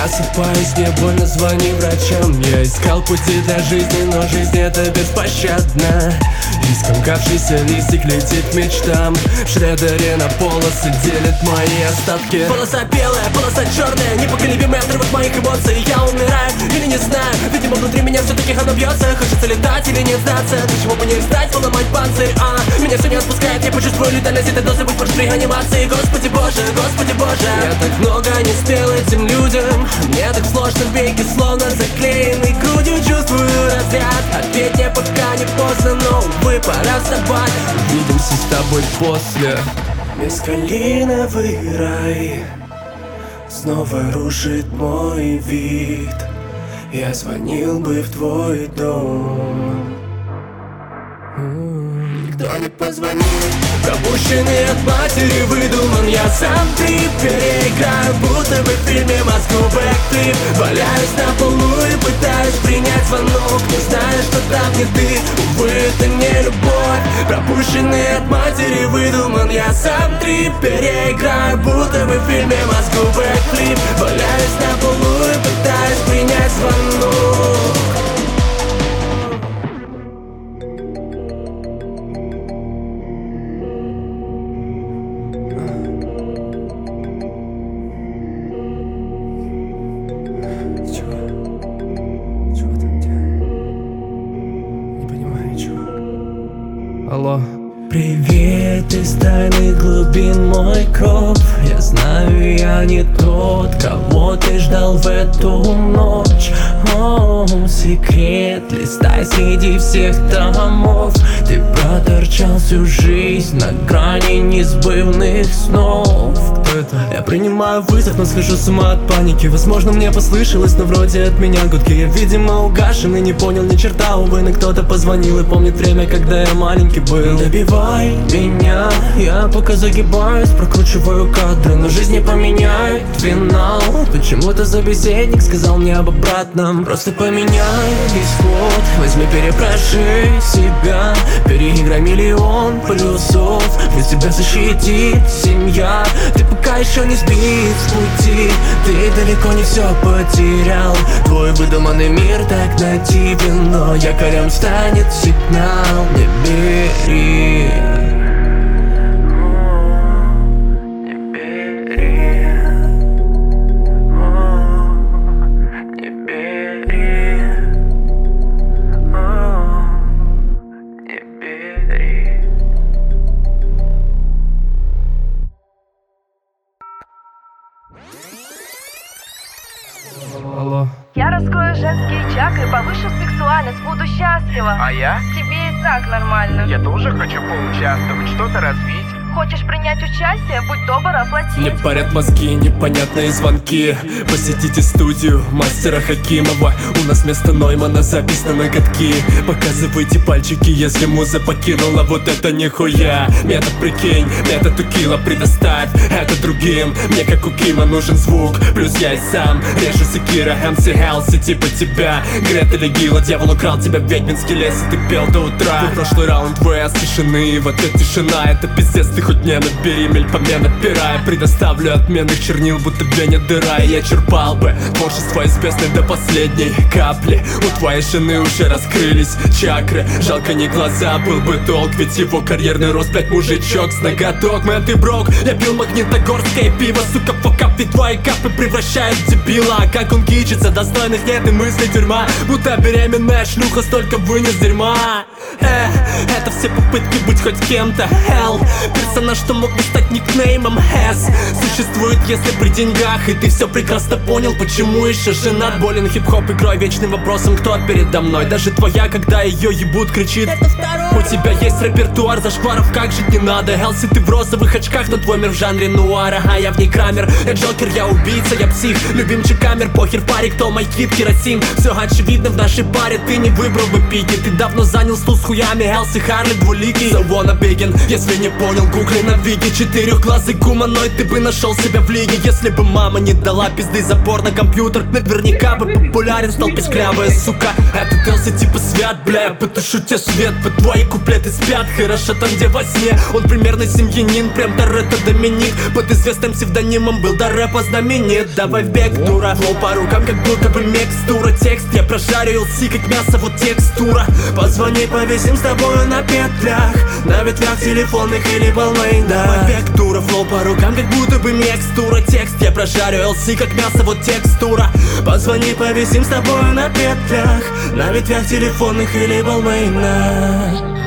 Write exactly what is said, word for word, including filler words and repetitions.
Просыпаюсь, не больно, звони врачам. Я искал пути до жизни, но жизнь это беспощадна. И скомкавшийся листик летит к мечтам. В шредере на полосы делит мои остатки. Полоса белая, полоса черная, непоколебимый отрывок моих эмоций. Я умираю или не знаю, видимо внутри меня все-таки оно бьется. Хочется летать или не сдаться, почему бы не встать, поломать панцирь, а меня все не отпускает, я почувствую летальность этой дозы, будь может при анимации. Господи боже, господи боже, я так много не спел этим людям. Мне так сложно, веки словно заклеены грудью. Чувствую разряд, ответь мне пока не поздно, но увы, пора вставать. Увидимся с тобой после. Мескалиновый рай снова рушит мой вид. Я звонил бы в твой дом, никто не позвонит. Пропущенный от матери выдуман, я сам трип переиграю, будто бы в фильме Москву бэктрип. Валяюсь на полу и пытаюсь принять звонок, не знаю, что там не ты, увы, это не любовь. Пропущенный от матери выдуман, я сам трип переиграю, будто бы в фильме Москву бэктрип. Валяюсь на полу и пытаюсь принять звонок. Алло. Привет из тайных глубин, мой кровь. Я знаю, я не тот, кого ты ждал в эту ночь. О, секрет, листай среди всех томов. Ты проторчал всю жизнь на грани несбывных снов. Кто это? Я принимаю вызов, но схожу с ума от паники. Возможно, мне послышалось, но вроде от меня гудки. Я, видимо, угашен и не понял ни черта, увы, но кто-то позвонил и помнит время, когда я маленький был. Добивай меня, я пока загибаюсь, прокручиваю кадры, но жизнь не поменяет финал. Почему-то собеседник сказал мне об обратном. Просто поменяй исход, возьми, перепроши себя, переиграй миллион плюсов, ведь тебя защитит семья. Ты пока еще не сбит с пути, ты далеко не все потерял. Твой выдуманный мир так нативен, но якорем станет сигнал. Не бери. Алло. Я раскрою женские чакры, повышу сексуальность, буду счастлива. А я? Тебе и так нормально. Я тоже хочу поучаствовать, что-то развить. Хочешь принять участие? Будь добр, оплати. Мне парят мозги, непонятные звонки. Посетите студию мастера Хакимова. У нас вместо Ноймана запись на ноготки. Показывайте пальчики, если муза покинула. Вот это нихуя. Метод прикинь, метод Укила предоставь это другим. Мне как у Кима нужен звук, плюс я и сам. Режу секира, эм си Хелси типа тебя. Грет или Гила, дьявол украл тебя в ведьминский лес, и ты пел до утра. Твой прошлый раунд ВС тишины, и в ответ тишина. Это пиздец, ты хоть не набери мель по мне напирая. Предоставлю отменных чернил, будто Беня дыра. И я черпал бы творчество из песни до последней капли. У твоей жены уже раскрылись чакры. Жалко не глаза, был бы долг, ведь его карьерный рост, блять, мужичок с ноготок. Мэн, ты брок, я пил магнитогорское пиво. Сука, факап, ведь твои капы превращают в дебила. А как он кичится, достойных нет и мысли тюрьма. Будто беременная шлюха столько вынес дерьма. Эх, это все попытки быть хоть кем-то. Hell, персонаж, что мог бы стать никнеймом. Эс существует, если при деньгах. И ты все прекрасно понял, почему еще женат. Болен хип-хоп игрой, вечным вопросом, кто передо мной. Даже твоя, когда ее ебут, кричит: у тебя есть репертуар зашкваров, как жить не надо. Элси, ты в розовых очках, но твой мир в жанре нуара. А я в ней Крамер, я Джокер, я убийца, я псих. Любимчик камер, похер парик, кто мой кит, керосин. Все очевидно в нашей паре, ты не выбрал бы пики. Ты давно занял стул с хуями, Элси, Харли, двуликий. So wanna begin, если не понял, гугли на вики. Четырехглазый гуманоид, ты бы нашел себя в лиге. Если бы мама не дала пизды за порно-компьютер, наверняка бы популярен стал писклявая сука. Этот Элси типа свят, бля, я потушу тебе свет. По твоей мои куплеты спят хорошо там, где во сне. Он примерный семьянин, прям Торетто Доминик. Под известным псевдонимом был до рэпа знаменит. Давай в бег, дура, флоу по рукам, как будто бы микстура. Текст я прожарю, эл си как мясо, вот текстура. Позвони, повисим с тобою на петлях, на ветвях телефонных или Balmain. Давай в бег, дура, флоу по рукам, как будто бы микстура. Текст я прожарю, эл си как мясо, вот текстура. Позвони, повисим с тобою на петлях, на ветвях телефонных или Balmain.